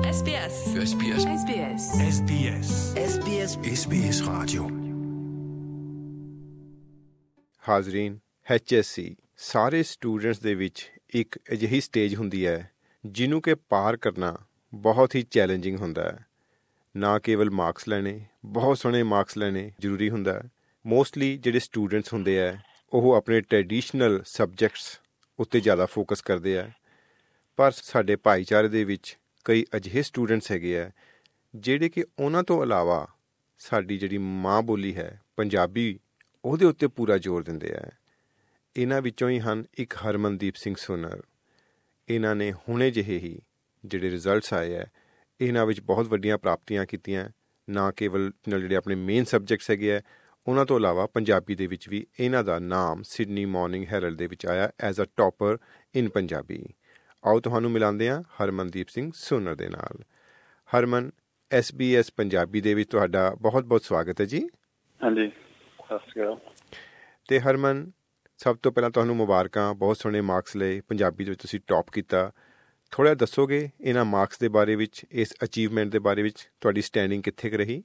SBS. SBS. SBS. SBS. SBS. SBS Radio. ਹਾਜ਼ਰੀਨ, HSC ਸਾਰੇ students ਦੇ ਵਿੱਚ ਇੱਕ ਅਜਿਹੀ ਸਟੇਜ ਹੁੰਦੀ ਹੈ ਜਿਹਨੂੰ ਕਿ ਪਾਰ ਕਰਨਾ ਬਹੁਤ ਹੀ ਚੈਲੰਜਿੰਗ ਹੁੰਦਾ ਹੈ। ਨਾ ਕੇਵਲ ਮਾਰਕਸ ਲੈਣੇ, ਬਹੁਤ ਸੋਹਣੇ ਮਾਰਕਸ ਲੈਣੇ ਜ਼ਰੂਰੀ ਹੁੰਦਾ ਹੈ। ਮੋਸਟਲੀ ਜਿਹੜੇ ਸਟੂਡੈਂਟਸ ਹੁੰਦੇ ਹੈ ਉਹ ਆਪਣੇ ਟ੍ਰੈਡੀਸ਼ਨਲ ਸਬਜੈਕਟਸ ਉੱਤੇ ਜ਼ਿਆਦਾ ਫੋਕਸ ਕਰਦੇ ਹੈ, ਪਰ ਸਾਡੇ ਭਾਈਚਾਰੇ ਦੇ ਵਿੱਚ ਕਈ ਅਜਿਹੇ ਸਟੂਡੈਂਟਸ ਹੈਗੇ ਹੈ ਜਿਹੜੇ ਕਿ ਉਹਨਾਂ ਤੋਂ ਇਲਾਵਾ ਸਾਡੀ ਜਿਹੜੀ ਮਾਂ ਬੋਲੀ ਹੈ ਪੰਜਾਬੀ, ਉਹਦੇ ਉੱਤੇ ਪੂਰਾ ਜ਼ੋਰ ਦਿੰਦੇ ਹੈ। ਇਹਨਾਂ ਵਿੱਚੋਂ ਹੀ ਹਨ ਇੱਕ ਹਰਮਨਦੀਪ ਸਿੰਘ ਸੁਨਰ। ਇਹਨਾਂ ਨੇ ਹੁਣੇ ਜਿਹੇ ਹੀ ਜਿਹੜੇ ਰਿਜ਼ਲਟਸ ਆਏ ਹੈ, ਇਹਨਾਂ ਵਿੱਚ ਬਹੁਤ ਵੱਡੀਆਂ ਪ੍ਰਾਪਤੀਆਂ ਕੀਤੀਆਂ। ਨਾ ਕੇਵਲ ਜਿਹੜੇ ਆਪਣੇ ਮੇਨ ਸਬਜੈਕਟਸ ਹੈਗੇ ਹੈ, ਉਹਨਾਂ ਤੋਂ ਇਲਾਵਾ ਪੰਜਾਬੀ ਦੇ ਵਿੱਚ ਵੀ ਇਹਨਾਂ ਦਾ ਨਾਮ ਸਿਡਨੀ ਮਾਰਨਿੰਗ ਹੈਰਲਡ ਦੇ ਵਿੱਚ ਆਇਆ as a topper in Punjabi. ਆਓ ਤੁਹਾਨੂੰ ਮਿਲਾਉਂਦੇ ਹਾਂ ਹਰਮਨਦੀਪ ਸਿੰਘ ਸੁਨਰ ਦੇ ਨਾਲ। ਹਰਮਨ, SBS ਪੰਜਾਬੀ ਦੇ ਵਿੱਚ ਤੁਹਾਡਾ ਬਹੁਤ ਬਹੁਤ ਸਵਾਗਤ ਹੈ ਜੀ। ਹਾਂਜੀ, ਸਤਿ ਸ਼੍ਰੀ ਅਕਾਲ। ਅਤੇ ਹਰਮਨ, ਸਭ ਤੋਂ ਪਹਿਲਾਂ ਤੁਹਾਨੂੰ ਮੁਬਾਰਕਾਂ, ਬਹੁਤ ਸੋਹਣੇ ਮਾਰਕਸ ਲਏ, ਪੰਜਾਬੀ ਦੇ ਵਿੱਚ ਤੁਸੀਂ ਟੌਪ ਕੀਤਾ। ਥੋੜ੍ਹਾ ਦੱਸੋਗੇ ਇਹਨਾਂ ਮਾਰਕਸ ਦੇ ਬਾਰੇ ਵਿੱਚ, ਇਸ ਅਚੀਵਮੈਂਟ ਦੇ ਬਾਰੇ ਵਿੱਚ ਤੁਹਾਡੀ ਸਟੈਂਡਿੰਗ ਕਿੱਥੇ ਕੁ ਰਹੀ?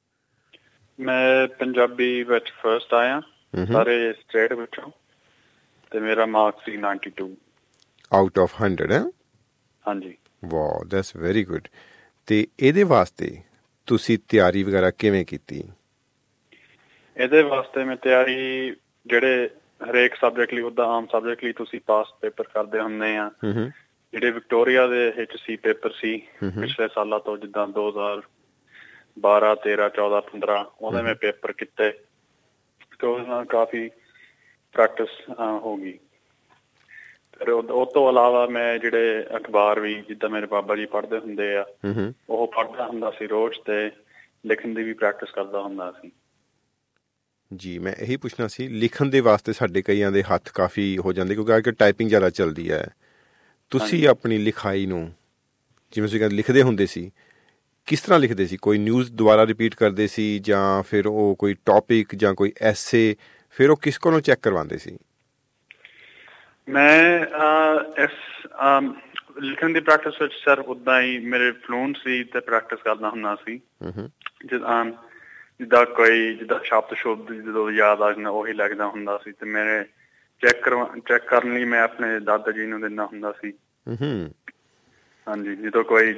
ਮੈਂ ਪੰਜਾਬੀ ਵਿੱਚ ਫਸਟ ਆਇਆ ਸਾਰੇ ਸਟੇਟ ਵਿੱਚੋਂ, ਤੇ ਮੇਰਾ ਮਾਰਕਸ ਸੀ 92 ਆਊਟ ਆਫ 100 ਹੈ? ਹਾਂਜੀ। Wow, that's very good. ਅਤੇ ਇਹਦੇ ਵਾਸਤੇ ਤੁਸੀਂ ਤਿਆਰੀ ਵਗੈਰਾ ਕਿਵੇਂ ਕੀਤੀ? ਇਹਦੇ ਵਾਸਤੇ ਮੈਂ ਤਿਆਰੀ, ਜਿਹੜੇ ਹਰੇਕ ਸਬਜੈਕਟ ਲਈ, ਉੱਦਾਂ ਆਮ ਸਬਜੈਕਟ ਲਈ ਤੁਸੀਂ ਪਾਸ ਪੇਪਰ ਕਰਦੇ ਹੁੰਦੇ ਆ। ਜਿਹੜੇ ਵਿਕਟੋਰੀਆ ਦੇ HSC ਪੇਪਰ ਸੀ ਪਿਛਲੇ ਸਾਲਾਂ ਤੋਂ, ਜਿੱਦਾਂ 2012, 13, 14, 15, ਉਹਦੇ ਮੈਂ ਪੇਪਰ ਕੀਤੇ ਤੇ ਉਹਦੇ ਨਾਲ ਕਾਫੀ ਪ੍ਰੈਕਟਿਸ ਹੋ ਗਈ। ਫਿਰ ਉਹ ਤੋਂ ਇਲਾਵਾ ਮੈਂ ਜਿਹੜੇ ਅਖਬਾਰ ਵੀ, ਜਿੱਦਾਂ ਮੇਰੇ ਬਾਬਾ ਜੀ ਪੜ੍ਹਦੇ ਹੁੰਦੇ ਆ, ਉਹ ਪੜ੍ਹਦਾ ਹੁੰਦਾ ਸੀ ਰੋਜ਼, ਤੇ ਲਿਖਣ ਦੀ ਵੀ ਪ੍ਰੈਕਟਿਸ ਕਰਦਾ ਹੁੰਦਾ ਸੀ। ਜੀ, ਮੈਂ ਇਹੀ ਪੁੱਛਣਾ ਸੀ, ਲਿਖਣ ਦੇ ਵਾਸਤੇ ਸਾਡੇ ਕਈਆਂ ਦੇ ਹੱਥ ਕਾਫੀ ਹੋ ਜਾਂਦੇ ਕਿਉਂਕਿ ਅੱਜ ਕੱਲ੍ਹ ਟਾਈਪਿੰਗ ਜ਼ਿਆਦਾ ਚੱਲਦੀ ਹੈ। ਤੁਸੀਂ ਆਪਣੀ ਲਿਖਾਈ ਨੂੰ, ਜਿਵੇਂ ਤੁਸੀਂ ਕਹਿੰਦੇ ਲਿਖਦੇ ਹੁੰਦੇ ਸੀ, ਕਿਸ ਤਰ੍ਹਾਂ ਲਿਖਦੇ ਸੀ? ਕੋਈ ਨਿਊਜ਼ ਦੁਬਾਰਾ ਰਿਪੀਟ ਕਰਦੇ ਸੀ ਜਾਂ ਫਿਰ ਉਹ ਕੋਈ ਟੌਪਿਕ ਜਾਂ ਕੋਈ ਐਸੇ, ਫਿਰ ਉਹ ਕਿਸ ਕੋਲੋਂ ਚੈੱਕ ਕਰਵਾਉਂਦੇ ਸੀ? ਮੈਂ ਇਸ ਲਿਖਣ ਦੀ ਪ੍ਰੈਕਟਿਸ ਵਿੱਚ ਸਿਰਫ ਉੱਦਾਂ ਹੀ ਮੇਰੇ ਫਲੂਐਂਸੀ ਤੇ ਪ੍ਰੈਕਟਿਸ ਕਰਦਾ ਹੁੰਦਾ ਸੀ। ਜਿੱਦਾਂ ਸ਼ਬਦ ਸ਼ੁਬਦ ਜਦੋਂ ਯਾਦ ਆ ਜਾਂਦਾ ਉਹੀ ਲਿਖਦਾ ਹੁੰਦਾ ਸੀ, ਤੇ ਮੇਰੇ ਚੈੱਕ ਕਰਨ ਲਈ ਮੈਂ ਆਪਣੇ ਦਾਦਾ ਜੀ ਨੂੰ ਦਿੰਦਾ ਹੁੰਦਾ ਸੀ। ਹਾਂਜੀ, ਜਦੋਂ ਕੋਈ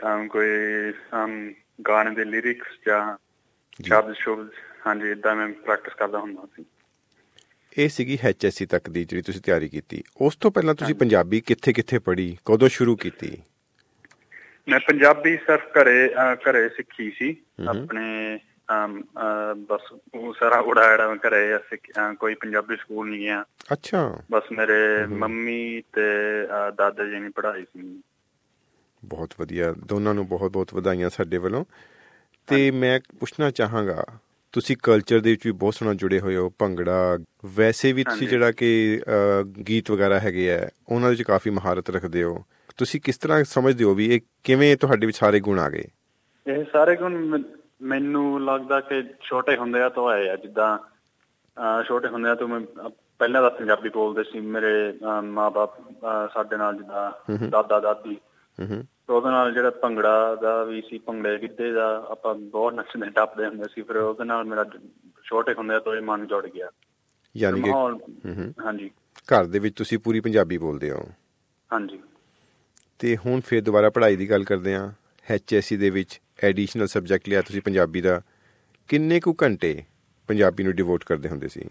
ਗਾਣੇ ਦੇ ਲਿਰਿਕਸ ਜਾਂ ਸ਼ਬਦ ਸ਼ੁਬਦ, ਹਾਂਜੀ, ਏਦਾਂ ਮੈਂ ਪ੍ਰੈਕਟਿਸ ਕਰਦਾ ਹੁੰਦਾ ਸੀ। ਇਹ ਸੀਗੀ HSC ਤੱਕ ਦੀ ਜਿਹੜੀ ਤੁਸੀਂ ਤਿਆਰੀ ਕੀਤੀ। ਉਸ ਤੋਂ ਪਹਿਲਾਂ ਤੁਸੀਂ ਪੰਜਾਬੀ ਕਿੱਥੇ ਕਿੱਥੇ ਪੜ੍ਹੀ, ਕਦੋਂ ਸ਼ੁਰੂ ਕੀਤੀ? ਮੈਂ ਪੰਜਾਬੀ ਸਿਰਫ ਘਰੇ ਸਿੱਖੀ ਸੀ ਆਪਣੇ। ਬਸ ਉਹ ਸਾਰਾ ਉੜਾੜਾ ਘਰੇ, ਕੋਈ ਪੰਜਾਬੀ ਸਕੂਲ ਨਹੀਂ ਗਿਆ। ਅੱਛਾ। ਬਸ ਮੇਰੇ ਮੰਮੀ ਤੇ ਦਾਦਾ ਜੀ ਨੇ ਪੜ੍ਹਾਈ ਸੀ। ਬਹੁਤ ਵਧੀਆ, ਦੋਨਾਂ ਨੂੰ ਬਹੁਤ ਬਹੁਤ ਵਧਾਈਆਂ ਸਾਡੇ ਵੱਲੋਂ। ਅਤੇ ਮੈਂ ਪੁੱਛਣਾ ਚਾਹਾਂਗਾ, ਤੁਸੀਂ ਕਲਚਰ ਦੇ ਵਿੱਚ ਵੀ ਬਹੁਤ ਸੋਹਣਾ ਜੁੜੇ ਹੋਏ ਹੋ, ਭੰਗੜਾ, ਵੈਸੇ ਵੀ ਤੁਸੀਂ ਜਿਹੜਾ ਕਿ ਗੀਤ ਵਗੈਰਾ ਹੈਗੇ ਹੈ ਉਹਨਾਂ ਵਿੱਚ ਕਾਫੀ ਮਹਾਰਤ ਰੱਖਦੇ ਹੋ। ਤੁਸੀਂ ਕਿਸ ਤਰ੍ਹਾਂ ਸਮਝਦੇ ਹੋ ਵੀ ਇਹ ਕਿਵੇਂ ਤੁਹਾਡੇ ਵਿੱਚ ਸਾਰੇ ਗੁਣ ਆ ਗਏ? ਇਹ ਸਾਰੇ ਗੁਣ ਮੈਨੂੰ ਲੱਗਦਾ ਕਿ ਛੋਟੇ ਹੁੰਦਿਆਂ ਤੋਂ ਆਏ ਆ। ਜਿੱਦਾਂ ਛੋਟੇ ਹੁੰਦਿਆਂ ਤੋਂ ਮੈਂ ਪਹਿਲਾਂ ਤਾਂ ਪੰਜਾਬੀ ਬੋਲਦੇ ਸੀ। ਮੇਰੇ ਮਾਂ ਬਾਪ ਸਾਡੇ ਨਾਲ, ਜਿੱਦਾਂ ਦਾਦਾ ਦਾਦੀ, ਉਹਦੇ ਨਾਲ ਜਿਹੜਾ ਭੰਗੜਾ ਦਾ ਵੀ ਸੀ, ਭੰਗੜੇ ਗਿੱਧੇ ਦਾ ਆਪਾਂ ਬਹੁਤ ਨੱਚਦੇ ਟੱਪਦੇ ਹੁੰਦੇ ਸੀ। ਫਿਰ ਉਹਦੇ ਨਾਲ ਮੇਰਾ ਛੋਟੇ ਹੁੰਦਿਆਂ ਤੋਂ ਇਹ ਮਨ ਜੁੜ ਗਿਆ। ਯਾਨੀ ਕਿ ਹਾਂਜੀ, ਘਰ ਦੇ ਵਿੱਚ ਤੁਸੀਂ ਪੂਰੀ ਪੰਜਾਬੀ ਬੋਲਦੇ ਹੋ? ਹਾਂਜੀ। ਅਤੇ ਹੁਣ ਫਿਰ ਦੁਬਾਰਾ ਪੜ੍ਹਾਈ ਦੀ ਗੱਲ ਕਰਦੇ ਹਾਂ। HSC ਦੇ ਵਿੱਚ ਐਡੀਸ਼ਨਲ ਸਬਜੈਕਟ ਲਿਆ ਤੁਸੀਂ ਪੰਜਾਬੀ ਦਾ, ਕਿੰਨੇ ਕੁ ਘੰਟੇ ਪੰਜਾਬੀ ਨੂੰ ਡਿਵੋਟ ਕਰਦੇ ਹੁੰਦੇ ਸੀ?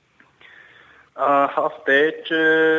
ਹਫ਼ਤੇ 'ਚ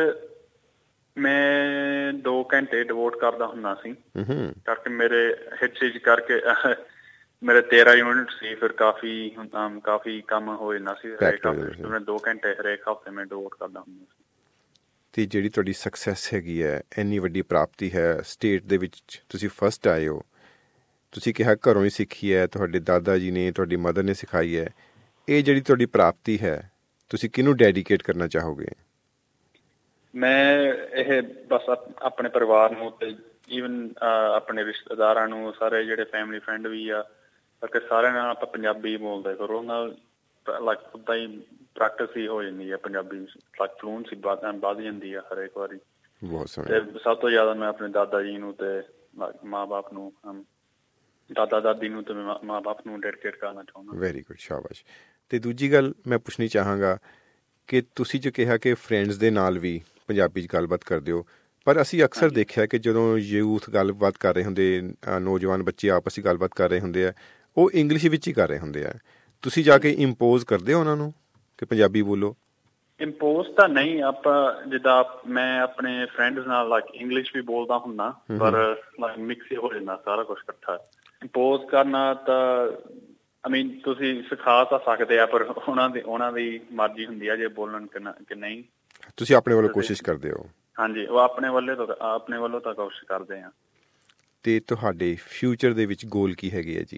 ਮੈਂ 2 ਘੰਟੇ ਡਿਵੋਟ ਕਰਦਾ ਹੁੰਦਾ ਸੀ, ਕਰਕੇ ਮੇਰੇ HSC ਕਰਕੇ ਮੇਰੇ 13 ਯੂਨਿਟ ਸੀ। ਫਿਰ ਕਾਫੀ ਕੰਮ ਹੋ ਜਾਂਦਾ ਸੀ ਹਰੇਕ ਹਫ਼ਤੇ। ਮੈਂ 2 ਘੰਟੇ ਹਰੇਕ ਹਫ਼ਤੇ ਮੈਂ ਡਿਵੋਟ ਕਰਦਾ ਹੁੰਦਾ ਸੀ। ਅਤੇ ਜਿਹੜੀ ਤੁਹਾਡੀ ਸਕਸੈਸ ਹੈਗੀ ਹੈ, ਇੰਨੀ ਵੱਡੀ ਪ੍ਰਾਪਤੀ ਹੈ, ਸਟੇਟ ਦੇ ਵਿੱਚ ਤੁਸੀਂ ਫਸਟ ਆਏ ਹੋ, ਤੁਸੀਂ ਕਿਹਾ ਘਰੋਂ ਹੀ ਸਿੱਖੀ ਹੈ, ਤੁਹਾਡੇ ਦਾਦਾ ਜੀ ਨੇ, ਤੁਹਾਡੀ ਮਦਰ ਨੇ ਸਿਖਾਈ ਹੈ, ਇਹ ਜਿਹੜੀ ਤੁਹਾਡੀ ਪ੍ਰਾਪਤੀ ਹੈ, ਤੁਸੀਂ ਕਿਹਨੂੰ ਡੈਡੀਕੇਟ ਕਰਨਾ ਚਾਹੋਗੇ? ਮੈਂ ਇਹ ਬਸ ਆਪਣੇ ਪਰਿਵਾਰ ਨੂੰ, ਤੇ ਈਵਨ ਆਪਣੇ ਰਿਸ਼ਤੇਦਾਰਾਂ ਨੂੰ, ਸਾਰੇ ਜਿਹੜੇ ਫੈਮਿਲੀ ਫਰੈਂਡ ਵੀ ਆ, ਕਰਕੇ ਸਾਰਿਆਂ ਨਾਲ ਆਪਾਂ ਪੰਜਾਬੀ ਬੋਲਦੇ ਕਰੋ। ਨਾਲ ਉੱਦਾਂ ਹੀ ਪ੍ਰੈਕਟਿਸ ਹੀ ਹੋ ਜਾਂਦੀ ਹੈ ਪੰਜਾਬੀ, ਫਲੂਐਂਸੀ ਵੱਧ ਜਾਂਦੀ ਹੈ ਹਰੇਕ ਵਾਰੀ। ਬਹੁਤ ਸੋਹਣਾ। ਤੇ ਸਭ ਤੋਂ ਜ਼ਿਆਦਾ ਮੈਂ ਆਪਣੇ ਦਾਦਾ ਜੀ ਨੂੰ ਤੇ ਮਾਂ-ਬਾਪ ਨੂੰ, ਦਾਦਾ ਦਾਦੀ ਨੂੰ ਤੇ ਮਾਂ-ਬਾਪ ਨੂੰ ਡੈਡੀਕੇਟ ਕਰਨਾ ਚਾਹੁੰਦਾ। ਵੈਰੀ ਗੁੱਡ, ਸ਼ਾਬਾਸ਼। ਤੇ ਦੂਜੀ ਗੱਲ ਮੈਂ ਪੁੱਛਣੀ ਚਾਹਾਂਗਾ ਕਿ ਤੁਸੀਂ ਜੋ ਕਿਹਾ ਕਿ ਫਰੈਂਡਸ ਦੇ ਨਾਲ ਵੀ ਪੰਜਾਬੀ 'ਚ ਗੱਲਬਾਤ ਕਰਦੇ ਹੋ, ਪਰ ਅਸੀਂ ਅਕਸਰ ਦੇਖਿਆ ਕਿ ਜਦੋਂ ਯੂਥ ਗੱਲਬਾਤ ਕਰ ਰਹੇ ਹੁੰਦੇ, ਨੌਜਵਾਨ ਬੱਚੇ ਆਪਸ 'ਚ ਗੱਲਬਾਤ ਕਰ ਰਹੇ ਹੁੰਦੇ ਆ, ਉਹ ਇੰਗਲਿਸ਼ ਵਿੱਚ ਹੀ ਕਰ ਰਹੇ ਹੁੰਦੇ ਆ। ਤੁਸੀਂ ਜਾ ਕੇ ਇੰਪੋਜ਼ ਕਰਦੇ ਹੋ ਉਹਨਾਂ ਨੂੰ ਕਿ ਪੰਜਾਬੀ ਬੋਲੋ? ਇੰਪੋਜ਼ ਤਾਂ ਨਹੀਂ, ਆਪਾਂ ਜਿੱਦਾਂ ਮੈਂ ਆਪਣੇ ਫਰੈਂਡਸ ਨਾਲ ਇੰਗਲਿਸ਼ ਵੀ ਬੋਲਦਾ ਹੁੰਦਾ, ਪਰ ਮਿਕਸ ਹੀ ਹੋ ਜਾਂਦਾ ਸਾਰਾ ਕੁਛ ਇਕੱਠਾ। ਇੰਪੋਜ਼ ਕਰਨਾ ਤਾਂ ਤੁਸੀਂ ਸਿਖਾ ਤਾਂ ਸਕਦੇ ਆ, ਪਰ ਉਹਨਾਂ ਦੀ ਮਰਜ਼ੀ ਹੁੰਦੀ ਆ ਜੇ ਬੋਲਣ ਕਿ ਨਹੀਂ। ਤੁਸੀਂ ਆਪਣੇ ਵੱਲੋਂ ਕੋਸ਼ਿਸ਼ ਕਰਦੇ ਹੋ? ਹਾਂਜੀ, ਉਹ ਆਪਣੇ ਵੱਲੋਂ ਤਾਂ ਕੋਸ਼ਿਸ਼ ਕਰਦੇ ਆ। ਤੇ ਤੁਹਾਡੇ ਫਿਊਚਰ ਦੇ ਵਿੱਚ ਗੋਲ ਕੀ ਹੈਗੇ ਆ ਜੀ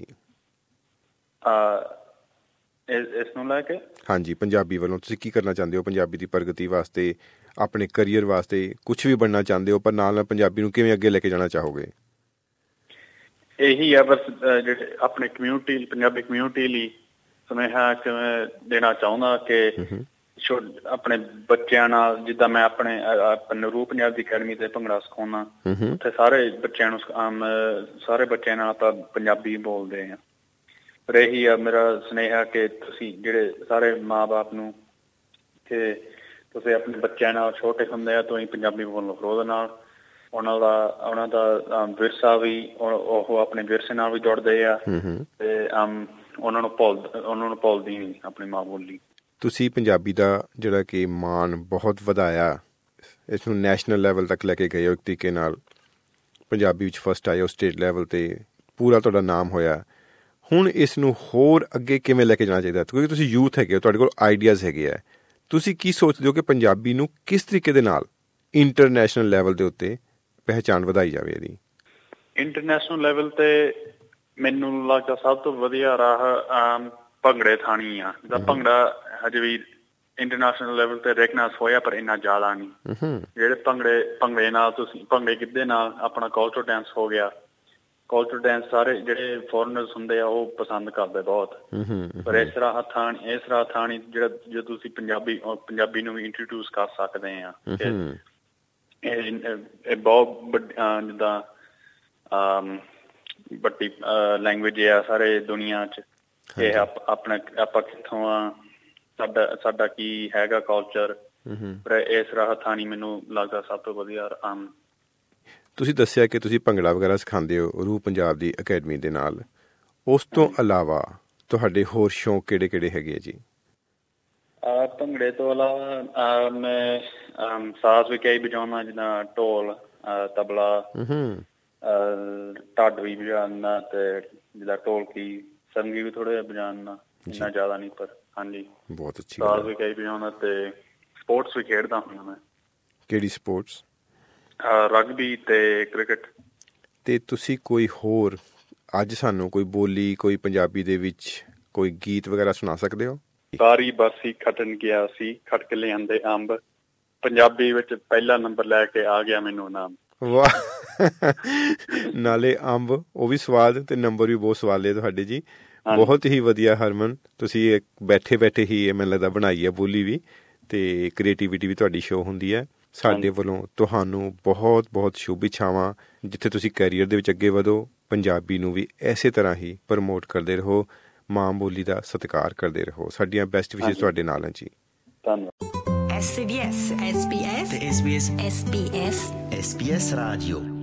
ਇਸ ਨੂੰ ਲੈ ਕੇ? ਹਾਂਜੀ, ਪੰਜਾਬੀ ਵੱਲੋਂ ਤੁਸੀਂ ਕੀ ਕਰਨਾ ਚਾਹੁੰਦੇ ਹੋ ਪੰਜਾਬੀ ਦੀ ਪ੍ਰਗਤੀ ਵਾਸਤੇ, ਆਪਣੇ ਕਰੀਅਰ ਵਾਸਤੇ? ਕੁਛ ਵੀ ਬਣਨਾ ਚਾਹੁੰਦੇ ਹੋ, ਪਰ ਨਾਲ ਨਾਲ ਪੰਜਾਬੀ ਨੂੰ ਕਿਵੇਂ ਅੱਗੇ ਲੈ ਕੇ ਜਾਣਾ ਚਾਹੋਗੇ? ਇਹੀ ਆ ਬਸ, ਜਿਹੜੇ ਆਪਣੇ ਪੰਜਾਬੀ ਕਮਿਊਨਿਟੀ ਲਈ ਸੁਨੇਹਾ ਕਿਵੇਂ ਦੇਣਾ ਚਾਹੁੰਦਾ ਕਿ ਆਪਣੇ ਬੱਚਿਆਂ ਨਾਲ, ਜਿੱਦਾਂ ਮੈਂ ਆਪਣੇ ਨਰੂ ਪੰਜਾਬੀ ਅਕੈਡਮੀ ਤੇ ਭੰਗੜਾ ਸਿਖਾਉਣਾ, ਉੱਥੇ ਸਾਰੇ ਬੱਚਿਆਂ ਨਾਲ ਆਪਾਂ ਪੰਜਾਬੀ ਬੋਲਦੇ ਹਾਂ। ਪਰ ਇਹੀ ਆ ਮੇਰਾ ਸੁਨੇਹਾ ਕਿ ਤੁਸੀਂ ਜਿਹੜੇ ਸਾਰੇ ਮਾਂ-ਬਾਪ ਨੂੰ, ਕਿ ਤੁਸੀਂ ਆਪਣੇ ਬੱਚਿਆਂ ਨਾਲ ਛੋਟੇ ਹੁੰਦੇ ਆ ਤੋਂ ਹੀ ਪੰਜਾਬੀ ਬੋਲੋ। ਫਿਰ ਉਹਦੇ ਨਾਲ ਉਹਨਾਂ ਦਾ ਵਿਰਸਾ ਵੀ, ਉਹ ਆਪਣੇ ਵਿਰਸੇ ਨਾਲ ਵੀ ਜੁੜਦੇ ਆ ਤੇ ਉਹਨਾਂ ਨੂੰ ਭੁੱਲਦੀ ਨਹੀਂ ਆਪਣੀ ਮਾਂ ਬੋਲੀ। ਤੁਸੀਂ ਪੰਜਾਬੀ ਦਾ ਜਿਹੜਾ ਕਿ ਮਾਣ ਬਹੁਤ ਵਧਾਇਆ, ਇਸ ਨੂੰ ਨੈਸ਼ਨਲ ਲੈਵਲ ਤੱਕ ਲੈ ਕੇ ਗਏ ਹੋ ਇੱਕ ਤਰੀਕੇ ਨਾਲ, ਪੰਜਾਬੀ ਵਿੱਚ ਫਸਟ ਆਏ ਹੋ ਸਟੇਟ ਲੈਵਲ 'ਤੇ, ਪੂਰਾ ਤੁਹਾਡਾ ਨਾਮ ਹੋਇਆ। ਹੁਣ ਇਸ ਨੂੰ ਹੋਰ ਅੱਗੇ ਕਿਵੇਂ ਲੈ ਕੇ ਜਾਣਾ ਚਾਹੀਦਾ? ਕਿਉਂਕਿ ਤੁਸੀਂ ਯੂਥ ਹੈਗੇ ਹੋ, ਤੁਹਾਡੇ ਕੋਲ ਆਈਡੀਆਜ਼ ਹੈਗੇ ਆ, ਤੁਸੀਂ ਕੀ ਸੋਚਦੇ ਹੋ ਕਿ ਪੰਜਾਬੀ ਨੂੰ ਕਿਸ ਤਰੀਕੇ ਦੇ ਨਾਲ ਇੰਟਰਨੈਸ਼ਨਲ ਲੈਵਲ ਦੇ ਉੱਤੇ ਪਹਿਚਾਣ ਵਧਾਈ ਜਾਵੇ? ਇਹਦੀ ਇੰਟਰਨੈਸ਼ਨਲ ਲੈਵਲ ਤੇ ਮੈਨੂੰ ਲੱਗਦਾ ਸਭ ਤੋਂ ਵਧੀਆ ਰਾਹ ਭੰਗੜੇ ਥਾਣੀ ਆ। ਜਿੱਦਾਂ ਭੰਗੜਾ ਹਜੇ ਵੀ ਇੰਟਰਨੈਸ਼ਨਲ ਲੈਵਲ ਤੇ ਰੈਕਗਨਾਈਜ਼ ਹੋਇਆ, ਪਰ ਇੰਨਾ ਜ਼ਿਆਦਾ ਨਹੀਂ। ਜਿਹੜੇ ਭੰਗੜੇ ਨਾਲ ਤੁਸੀਂ ਗਿੱਧੇ ਨਾਲ ਆਪਣਾ ਕਲਚਰ ਡਾਂਸ ਹੋ ਗਿਆ, ਕਲਚਰ ਡਾਂਸ ਸਾਰੇ ਜਿਹੜੇ ਫੋਰਨਰਸ ਹੁੰਦੇ ਆ ਉਹ ਪਸੰਦ ਕਰਦੇ ਬਹੁਤ। ਪਰ ਇਸ ਰਾਹ ਥਾਣੀ ਜਿਹੜਾ ਜੇ ਤੁਸੀਂ ਪੰਜਾਬੀ ਨੂੰ ਵੀ ਇੰਟਰੋਡਿਊਸ ਕਰ ਸਕਦੇ ਆ। ਇਹ ਬਹੁਤ ਜਿੱਦਾਂ ਵੱਡੀ ਲੈਂਗੁਏਜ ਆ ਸਾਰੇ ਦੁਨੀਆ 'ਚ। ਇਹ ਆਪਾਂ ਕਿੱਥੋਂ ਆ, ਸਾਡਾ ਕੀ ਹੈਗਾ ਕਲਚਰ, ਪਰ ਇਸ ਰਾਹ ਥਾਣੀ ਮੈਨੂੰ ਲੱਗਦਾ ਸਭ ਤੋਂ ਵਧੀਆ। ਤੁਸੀਂ ਦੱਸਿਆ ਕਿ ਤੁਸੀਂ ਭੰਗੜਾ ਵਗੈਰਾ ਸਿਖਾਉਂਦੇ ਹੋ ਰੂ ਪੰਜਾਬ ਦੀ ਅਕੈਡਮੀ ਦੇ ਨਾਲ, ਉਸ ਤੋਂ ਇਲਾਵਾ ਤੁਹਾਡੇ ਹੋਰ ਸ਼ੌਂਕ ਕਿਹੜੇ ਕਿਹੜੇ ਹੈਗੇ ਆ ਜੀ? ਭੰਗੜੇ ਤੋਂ ਇਲਾਵਾ ਮੈਂ ਸਾਜ਼ ਵੀ ਕਈ ਵਜਾਉਣਾ, ਜਿੱਦਾਂ ਢੋਲ, ਤਬਲਾ, ਢੱਡ ਵੀ ਵਜਾਉਣਾ, ਤੇ ਜਿੱਦਾਂ ਢੋਲਕੀ, ਸੰਗੀ ਵੀ ਥੋੜ੍ਹਾ ਜਿਹਾ ਵਜਾਉਣਾ, ਇੰਨਾ ਜ਼ਿਆਦਾ ਨਹੀਂ, ਪਰ ਹਾਂਜੀ ਬਹੁਤ ਅੱਛੀ। ਸਾਜ਼ ਵੀ ਕਈ ਵਜਾਉਣਾ ਤੇ ਸਪੋਰਟਸ ਵੀ ਖੇਡਦਾ ਹੁੰਦਾ ਮੈਂ। ਕਿਹੜੀ ਸਪੋਰਟਸ? ਰਗਬੀ ਤੇ ਕ੍ਰਿਕਟ। ਤੇ ਤੁਸੀਂ ਕੋਈ ਹੋਰ ਅੱਜ ਸਾਨੂੰ ਕੋਈ ਬੋਲੀ, ਕੋਈ ਪੰਜਾਬੀ ਦੇ ਵਿੱਚ ਕੋਈ ਗੀਤ ਵਗੈਰਾ ਸੁਣਾ ਸਕਦੇ ਹੋ? ਸਾਰੀ ਬਰਸੀ ਖੱਟਣ ਗਿਆ ਸੀ, ਖੱਟ ਕੇ ਲਿਆਂਦੇ ਅੰਬ, ਪੰਜਾਬੀ ਵਿੱਚ ਪਹਿਲਾ ਨੰਬਰ ਲੈ ਕੇ ਆ ਗਿਆ ਮੈਨੂੰ ਨਾਮ। ਵਾਹ, ਨਾਲੇ ਅੰਬ ਉਹ ਵੀ ਸਵਾਦ ਤੇ ਨੰਬਰ ਵੀ ਬਹੁਤ ਸਵਾਦ ਲਿਆ ਤੁਹਾਡੇ ਜੀ। ਬਹੁਤ ਹੀ ਵਧੀਆ ਹਰਮਨ, ਤੁਸੀਂ ਬੈਠੇ ਹੀ ਮੈਨੂੰ ਲੱਗਦਾ ਬਣਾਈ ਹੈ ਬੋਲੀ ਵੀ, ਤੇ ਕ੍ਰੀਏਟੀਵਿਟੀ ਵੀ ਤੁਹਾਡੀ ਸ਼ੋਅ ਹੁੰਦੀ ਹੈ। ਸਾਡੇ ਵੱਲੋਂ ਤੁਹਾਨੂੰ ਬਹੁਤ ਬਹੁਤ ਸ਼ੁਭ ਇੱਛਾਵਾਂ, ਜਿੱਥੇ ਤੁਸੀਂ ਕੈਰੀਅਰ ਦੇ ਵਿੱਚ ਅੱਗੇ ਵਧੋ, ਪੰਜਾਬੀ ਨੂੰ ਵੀ ਇਸੇ ਤਰ੍ਹਾਂ ਹੀ ਪ੍ਰਮੋਟ ਕਰਦੇ ਰਹੋ, ਮਾਂ ਬੋਲੀ ਦਾ ਸਤਿਕਾਰ ਕਰਦੇ ਰਹੋ। ਸਾਡੀਆਂ ਬੈਸਟ ਵਿਸ਼ੇਸ ਤੁਹਾਡੇ ਨਾਲ ਹਨ ਜੀ। ਧੰਨਵਾਦ। SBS Radio